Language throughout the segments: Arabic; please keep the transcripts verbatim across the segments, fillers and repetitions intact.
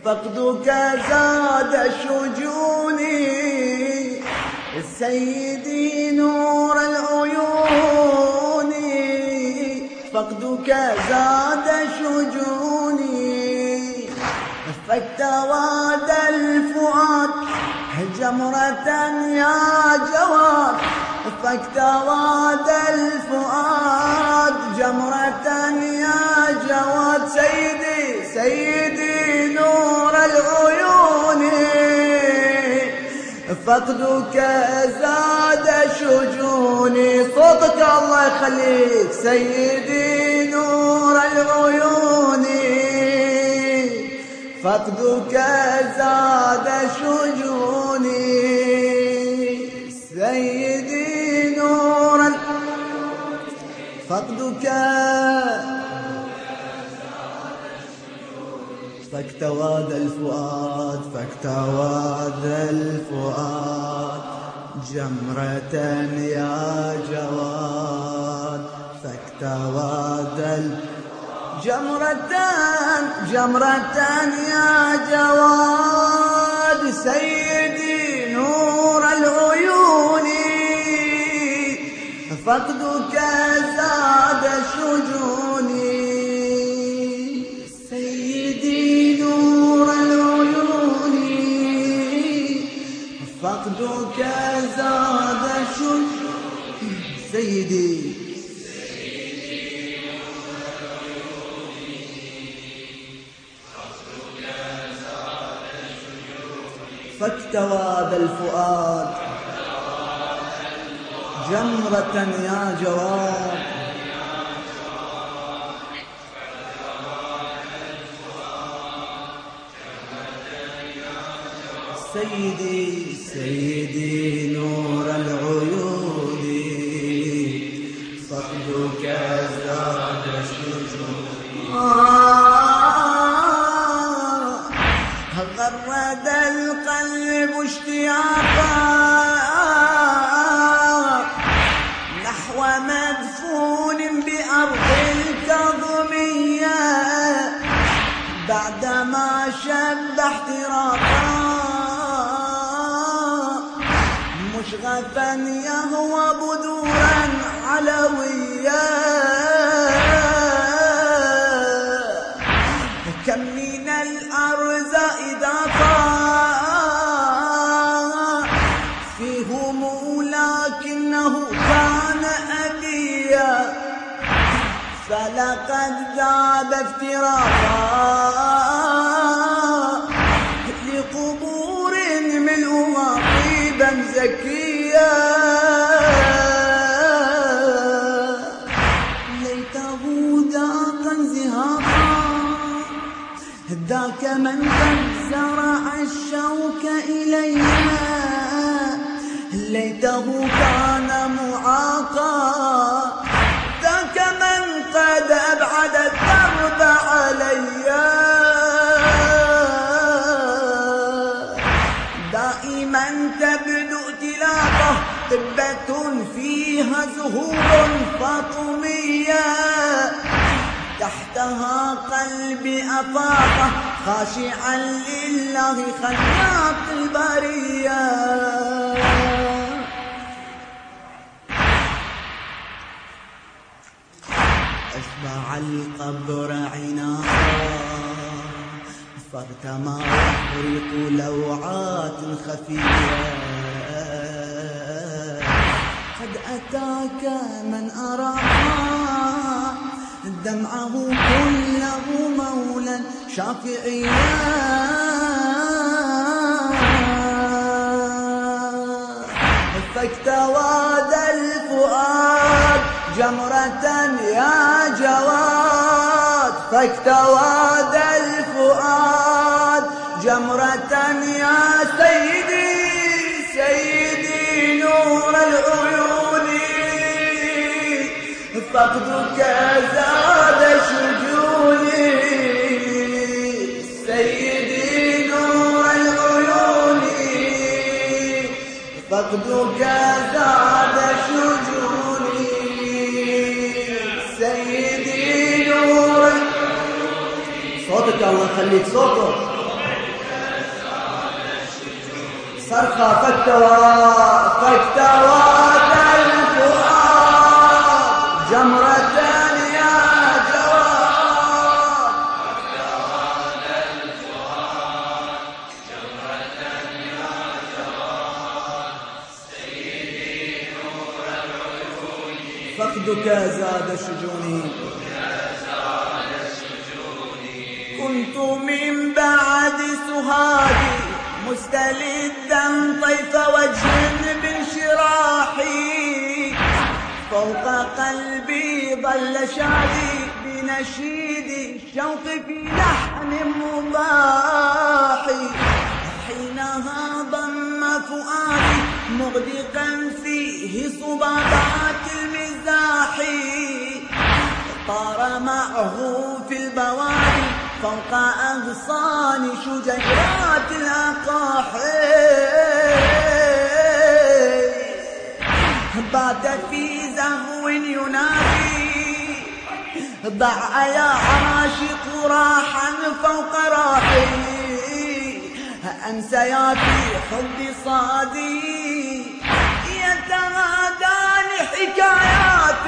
فقدك زاد شجوني سيدي نور العيون فقدك زاد شجوني فاكتواد الفؤاد جمرة يا جواد فاكتواد الفؤاد جمرة يا جواد سيدي سيدي نور العيون فقدك زاد شجوني صوتك الله يخليك سيدي نور العيون فقدك زاد شجوني سيدي نور فقدك فاكتواد الفؤاد فاكتواد الفؤاد جمرة يا جواد فاكتواد جمرة جمرة يا جواد سيدي نور العيون فقدك زاد شجوني سيدي نور العيون فقدك زاد شجوني سيدي فاكتواد الفؤاد جمرة يا جواد سيدي سيدي نور العيون فقدك زاد شجوني غرد القلب اشتياقا نحو مدفون بأرض الكظمية بعدما شب احتراقا مشغفا يهوى بدورا علويا كم من الأرزاء ضاق فيهم لكنه كان أبيا فلقد ذاب افتراقا لقبور ملؤها طيبا زكيا ليته ذاق انزهاقا ذاك من قد زرع الشوك إلينا ليته كان معاقا ذاك من قد أبعد الدرب عليا دائما تبدو ائتلاقه طبة فيها زهور فاطمية تحتها قلبي أفاقه خاشعا لله خلاق البرية أشبع القبر عناقا فارتمى يحرق لوعات خفية قد أتاك من أراها دمعه كله مولا شافعيا فاكتواد الفؤاد جمرة يا جواد فاكتواد الفؤاد جمرة يا سيدي سيدي نور العيون فقدك زاد شجوني سيدي نور العيون فقدك زاد شجوني سيدي نور صوتك الله يخليك صوتك صرخة فاكتوى فاكتوى الفؤاد جمرة يا جواد فاكتوى الفؤاد جمرة يا جواد سيدي نور العيون فقدك زاد شجوني كنت من بعد سهادي مستلدا طيف وجه بانشراحي فوق قلبي ظل شادي بنشيد الشوق في لحن مباحي حينها ضم فؤادي مغدقا فيه صبابات المزاح طار معه في البوادي فوق أغصان شجيرات الأقاحي بات في زهو ينادي ضع يا عاشق راحا فوق راحي أنسى يا في حب صادي يتغادى لحكايات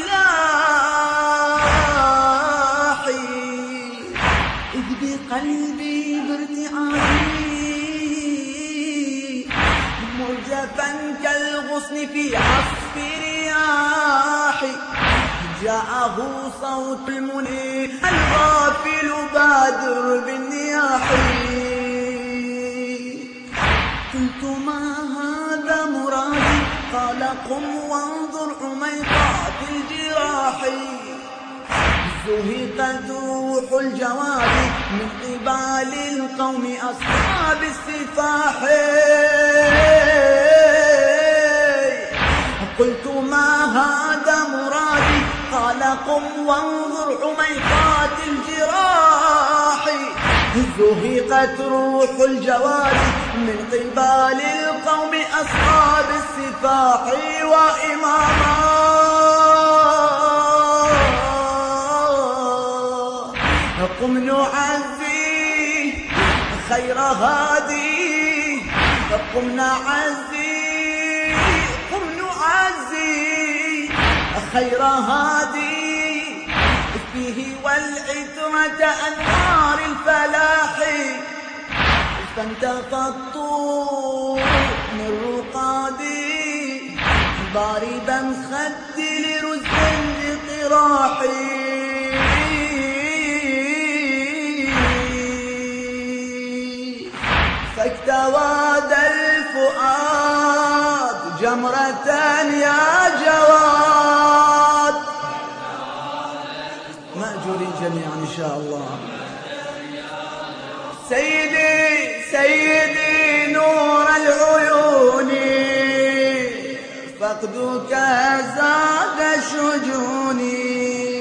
الملاح إذ بقلبي بارتعادي مرجفا كالغصن في عصف رياحي جاءه صوت المنير الغافل بادر بالنياح قلت ما هذا مرادي قال قم وانظر عميقات الجراح زهقت روح الجواد من قبال القوم أصحاب السفاح قلت ما هذا مرادي قال قم وانظر عميقات الجراح زهقت روح الجواد من قبال القوم أصحاب السفاح وإماما قم نعزي خير هادي قم نعزي قم نعزي خير هادي فيه والعترة أنوار الفلاح فانتفضت من رقادي ضاربا خدي لرز لقراحي فاكتواد الفؤاد جمرة يا جواد مأجورين جميعا إن شاء الله سيدي سيدي نور العيون فقدك زاد شجوني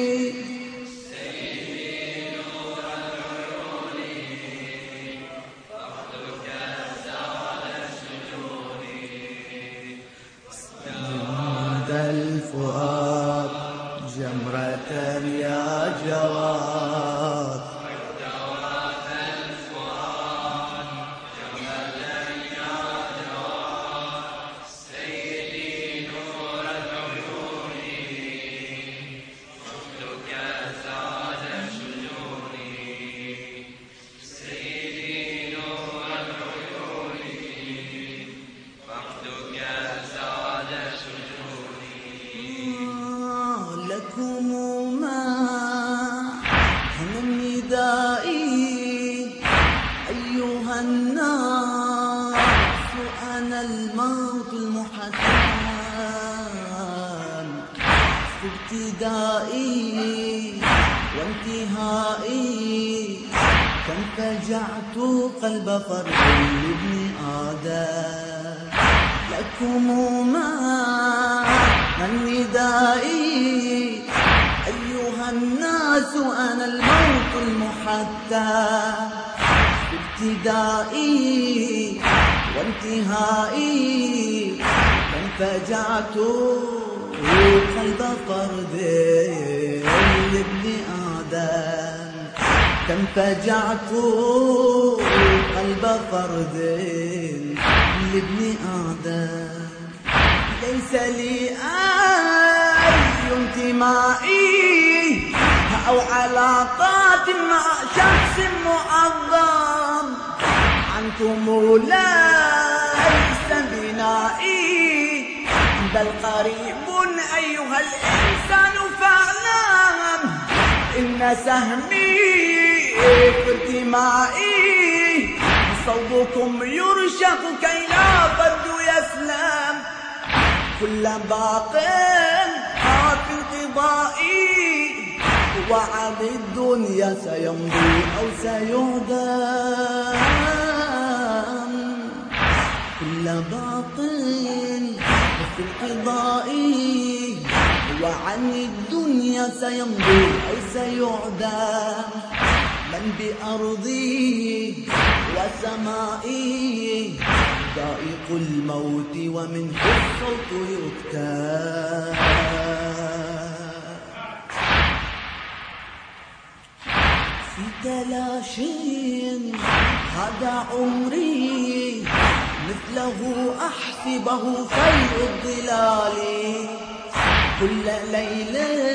الفؤاد جمرة يا جواد فاكتوى الفؤاد جمرة يا جواد سيدي نور العيون فقدك زاد شجوني سيدي نور العيون فقدك زاد شجوني لكم ما من النداء أيها الناس أنا الموت المحتم في ابتدائي وانتهائي كم فجعت قلب فرد لابن آدم لكم ما من ندائي أيها الناس أنا الموت المحتم ابتدائي وانتهائي كم فجعت قلب فرد لابن آدم كم فجعت قلب فرد كل ابن آدم ليس لي أي انتمائي أو علاقات مع شخص معظم، عنكم ليس بنائي بل قريب أيها الإنسان فاعلم إن سهمي في انتمائي صوبكم يرشق كي لا فرد يسلم، كل باق في انقضائي وعد الدنيا سيمضي أو سيهدم، كل باق في انقضائي وعن الدنيا سيمضي أو سيعدم، من بأرضي وسمائي ذائق الموت ومنه الصوت يكتب، في تلاشين هذا عمري مثله أحسبه فيء الظلال، كل ليل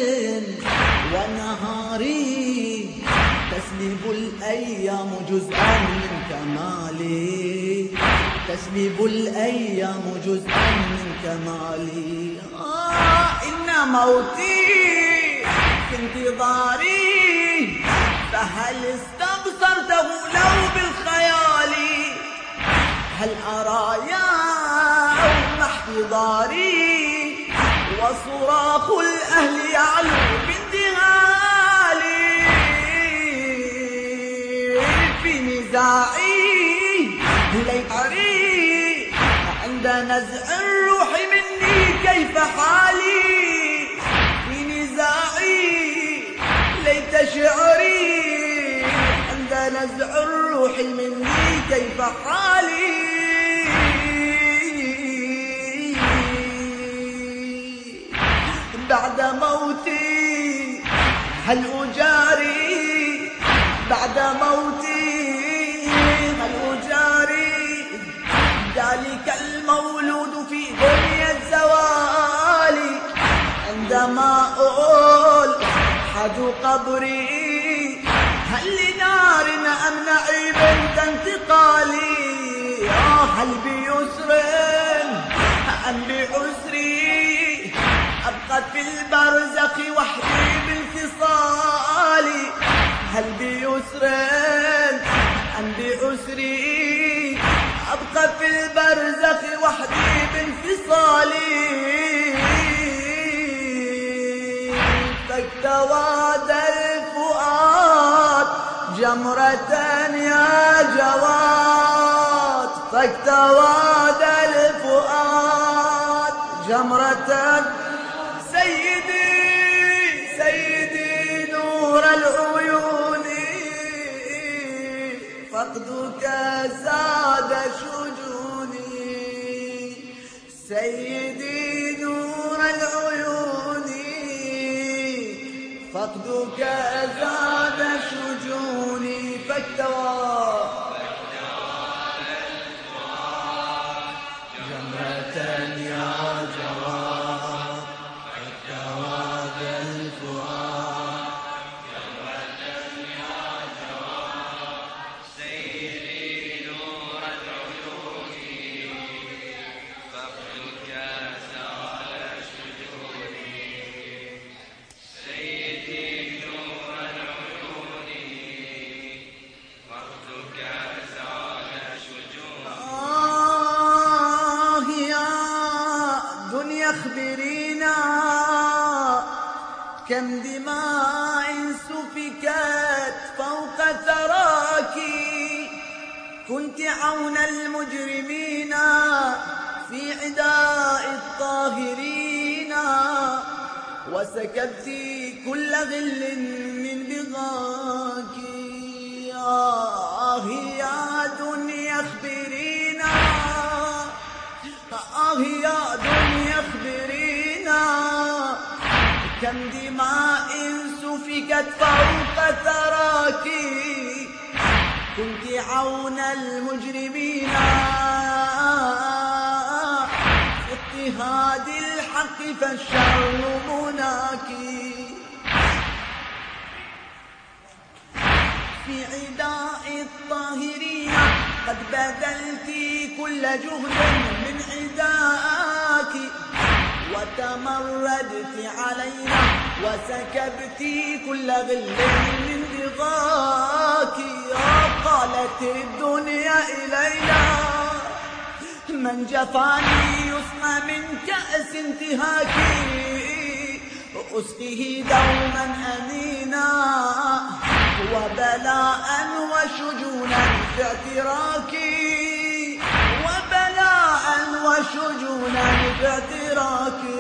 ونهاري تسلب الأيام جزءا من كمالي، تسلب الأيام جزءا من كمالي، آه إن موتي في انتظاري، فهل استبصرته لو بالخيال، هل أرى يوم احتضاري وصراخ الأهل يعلو باندهالي، في نزاعي ليتري عند نزع الروح مني كيف حالي، في نزاعي ليت شعري عند نزع الروح مني كيف حالي، بعد موتي هل أجاري، بعد موتي هل أجاري ذلك المولود في دنيا الزوال، عندما أقول حد قبري هل لنار أم نعيم انتقالي، هل بيسر أم بعسري أبقت في البرزخ وحدي بانفصالي، هل بيسر أم بعسري أبقى في البرزخ وحدي بانفصالي، فاكتواد الفؤاد جمرة يا جواد، فاكتواد الفؤاد جمرة سيدي سيدي نور العيون، فقدك زاد شجوني، سيدي نور العيون فقدك زاد شجوني، فاكتوى جمرة يا جواد، فاكتوى الفؤاد جمرة يا جواد، سيدي نور العيون فقدك زاد شجوني، سيدي نور العيون فقدك زاد شجوني، آه يا دنيا اخبرينا كم دماء سفكت فوق ثراك، كنت عون المجرمين في عداء الطاهرين، وسكبت كل غل من بغاك، آه يا دنيا اخبرينا، آه يا دنيا اخبرينا كم دماء سفكت فوق ثراك، كنت عون المجرمين فالشر مناك. في عداء الطاهرين قد بذلت كل جهد من عداك، وتمردت علينا وسكبت كل غل من بغاك. قالت الدنيا إلينا من جفاني يسقى من كأس انتهاك، أسقه دوما أمينا وبلاء وشجونا في اعتراكي، وبلاء وشجونا في اعتراكي.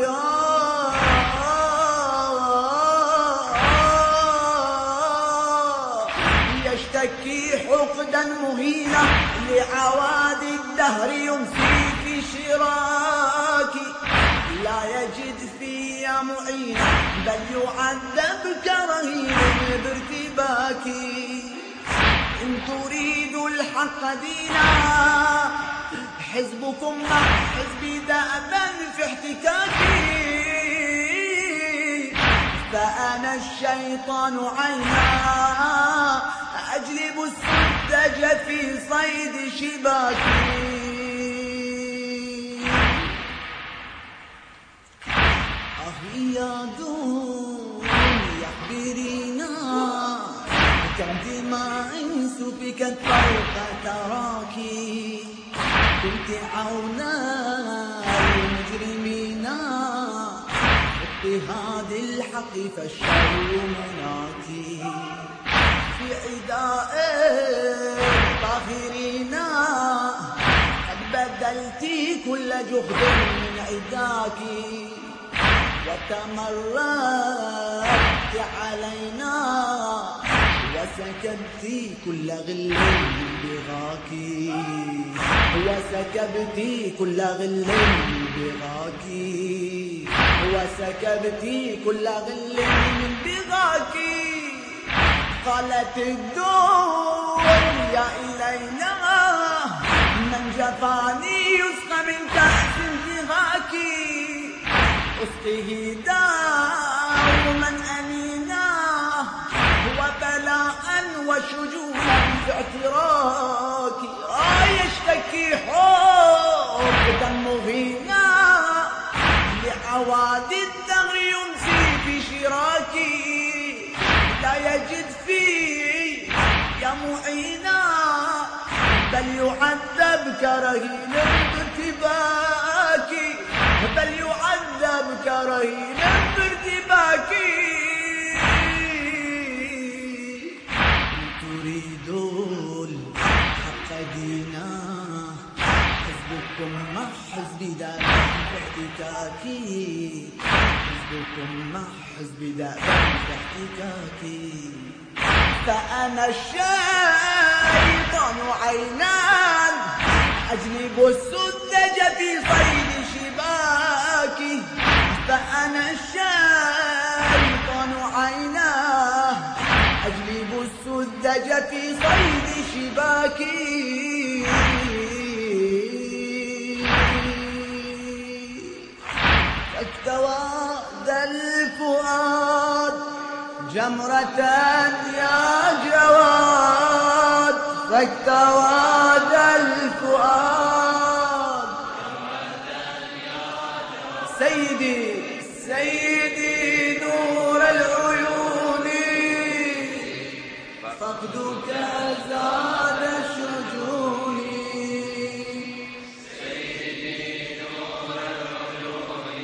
يشتكي حقدا مهينا لعوادي الدهر يمسي في شراكي، لا يجد في معينا بل يعذب كرهين بارتباكي. إن تريدوا الحق دينا حزبكم مع حزبي دأبا في احتكاكي، فأنا الشيطان عينا أجلب السدج في صيد شباكي. يا دنيا اخبرينا كم دماء سفكت فوق تراكي، كنت عونا المجرمين اضطهاد الحق فالشر مناكي. في عداء الطاهرين قد بذلت كل جهد من عداكي، وتمردت علينا وسكبت كل غل من بغاكي، وسكبت كل غل من بغاكي، وسكبت كل غل من بغاكي. قالت الدنيا إلينا من جفاني يسقى من كأس انتهاكي، أسقه دوما أمينا وبلاء وشجونا في اعتراكي. آه يشتكي حقدا مهينا لعوادي الدهر يمسي في شراكي، لا يجد فيه يا معينا بل يعذب كرهين بارتباكي، بل يعذب كرهين بارتباكي. تريد الحق دينا حزبكم مع حزبي دائما في احتكاكي، حزبكم مع حزبي دائما في احتكاكي. فأنا الشيطان عينان أجلب السذج في صيد شباكي، فأنا الشيطان عيناه أجلب السذج في صيد شباكي. فاكتوى ذا الفؤاد جمرة يا جواد، فاكتوى ذا الفؤاد سيدي سيدي نور العيون، فقدك زاد الشجون. سيدي نور العيون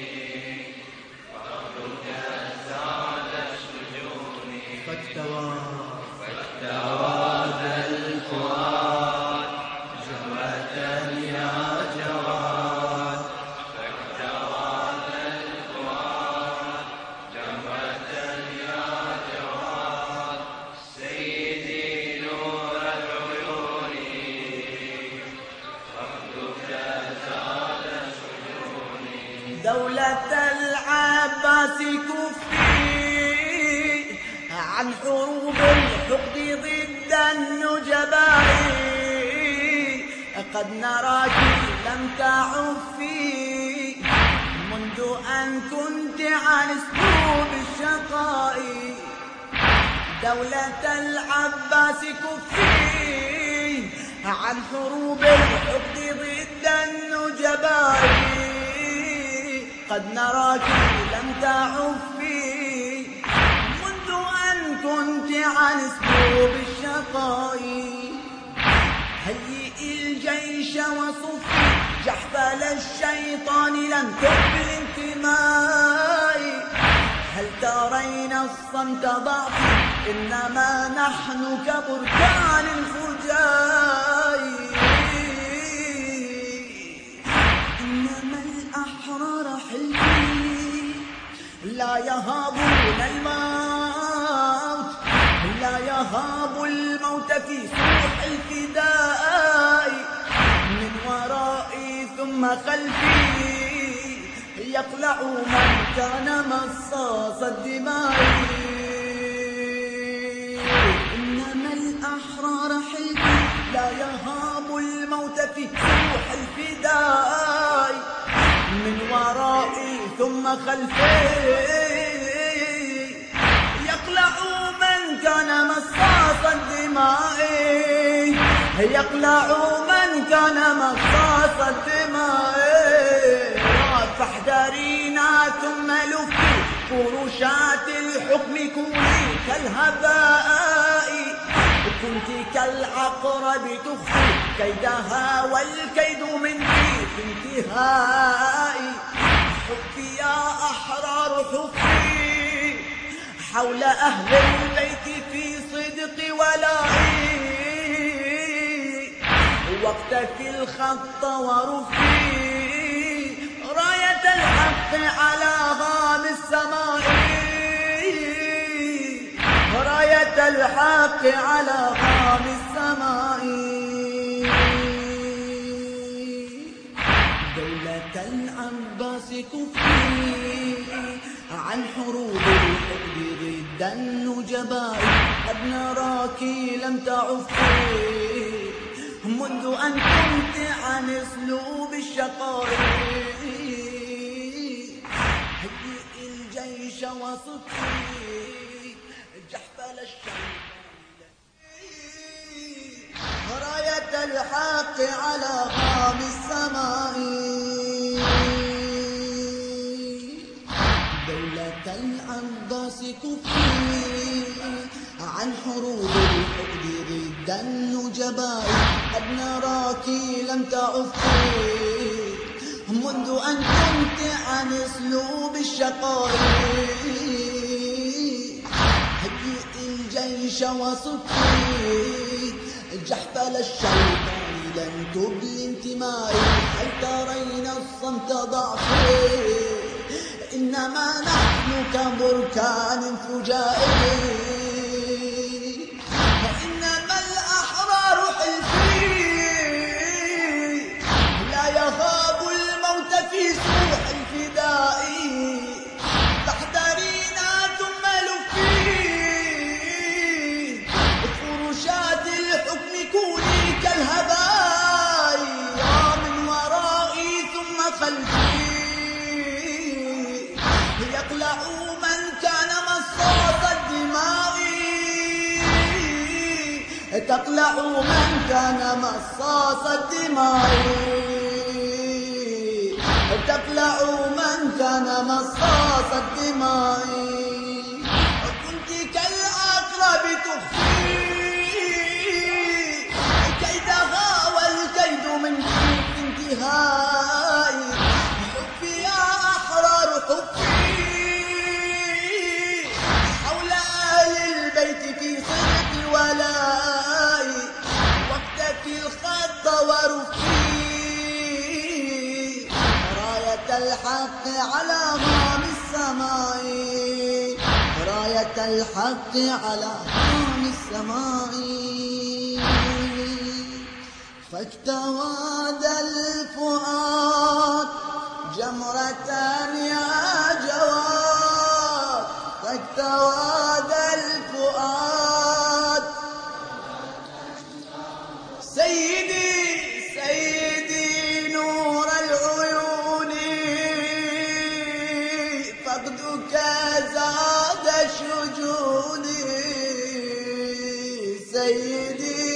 فقدك زاد الشجون، فاكتوى فاكتوى ذا الفؤاد جمرة يا جواد، فاكتوى ذا الفؤاد جمرة يا جواد. سيدي نور العيون فقدك زاد الشجون. دولة العباس كفي عن حروب الحقد ضد النجباء، قد نراك لم تعفي منذ أن كنت عن اسلوب الشقاء دولة العباس كفي عن حروب الحقد ضد النجباء قد نراك لم تعفي منذ أن كنت عن اسلوب الشقاء هيئي الجيش وصفي جحفل الشيطان لم تقبل انتماء هل ترين الصمت ضعفي إنما نحن كبركان الفجاء إنما الأحرار حلمي لا يهابون الموت لا يهاب الموت في سوح الفداء من ورائي ثم خلفي يقلع من كان مصاص الدماء إنما الأحرار حلمي لا يهاب الموت في سوح الفداء من ورائي ثم خلفي يقلع من كان مصاص الدماء يقلع من كان مصاص الدماء فاحذرينا ثم لفي فرشات الحكم كوني كالهباء كنت كالعقرب تخفي كيدها والكيد مني في انتهاء حفي يا أحرار حفي حول أهل البيت في صدق ولائي واقتفي الخط ورفي راية الحق على غام السماء راية الحق على غام السماء دولة العباس كفي عن حروب الحقد ضد النجباء قد نراك لم تعفي منذ أن كنت عن اسلوب الشقاء هيئي الجيش وصفي جحفل الشيطان راية الحق على غام السماء دولة العباس كفي عن حروب الحقد ضد النجباء قد نراك لم تعفي منذ أن كنت عن اسلوب الشقاء هيئي الجيش وصفي جحفل الشيطان لن تبلي انتمائي هل ترين الصمت ضعفي إنما نحن كبركان فجائي إنما الأحرار حلفي لا يهاب الموت في سوح الفداء تحذرينا ثم لفي فرشات الحكم كوني كالهباء من ورائي ثم خلفي يقلع من كان مصاص الدماء تقلع من كان مصاص الدماء تقلع من كان مصاص الدماء كنت كالعقرب تخفي كيدها والكيد من انتهاء حفي يا أحرار حفي حول أهل البيت في صدق ولاء واقتفي الخط ورفي راية الحق على غام السماء راية الحق على غام السماء فاكتوى الفؤاد جمرة يا جواد فاكتوى الفؤاد سيدي سيدي نور العيون سيدي